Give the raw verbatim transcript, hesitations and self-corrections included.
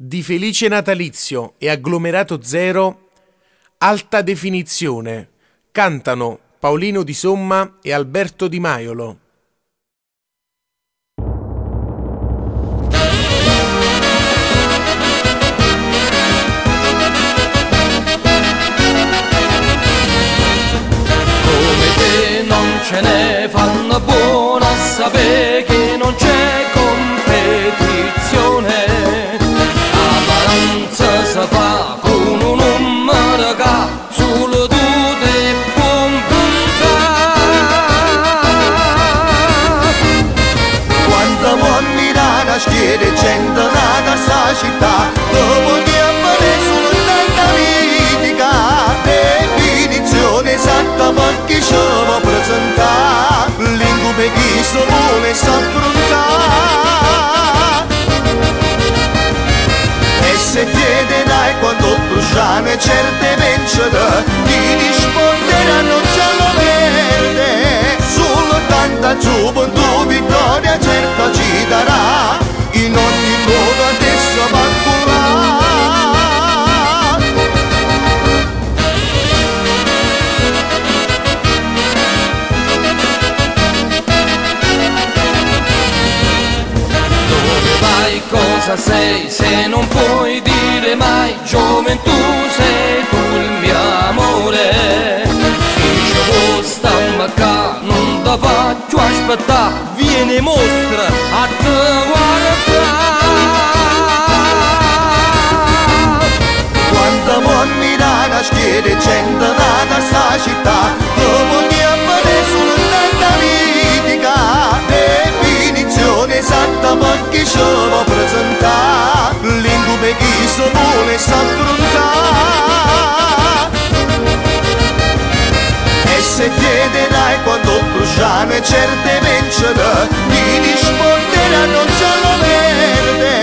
Di Felice Natalizio e Agglomerato Zero, Alta Definizione, cantano Paolino Di Somma e Alberto Di Maiolo. Come te non ce ne fanno buona a sapere che non c'è competizione. Amaranza si fa con un numero che solo tu te puoi puntare. Quando mo' mirare a schiere gente nata sta città, dopo di appare solo tanta mitica definizione esatta per chi ci può presentare, l'incubo chi sto vuole s'affrontare. E se chiederai quando bruciano certe vincere, chi risponderanno giallo verde, solo tanta gioventù vittoria certa ci darà, in ogni luogo adesso va curare. Dove vai, cosa sei, se non puoi dire mai gioventù sei tu il mio amore. Se ci vuoi stamma qua non ti faccio aspettare, vieni mostra a te guardare. Quando può mirare a schiere gente nata sta città, dopo di appare solo tanta mitica definizione esatta per chi ci può presentare, l'incubo chi sto vuole s'affrontare. E se chiederai quando bruciano certe vincere, chi risponderanno giallo verde,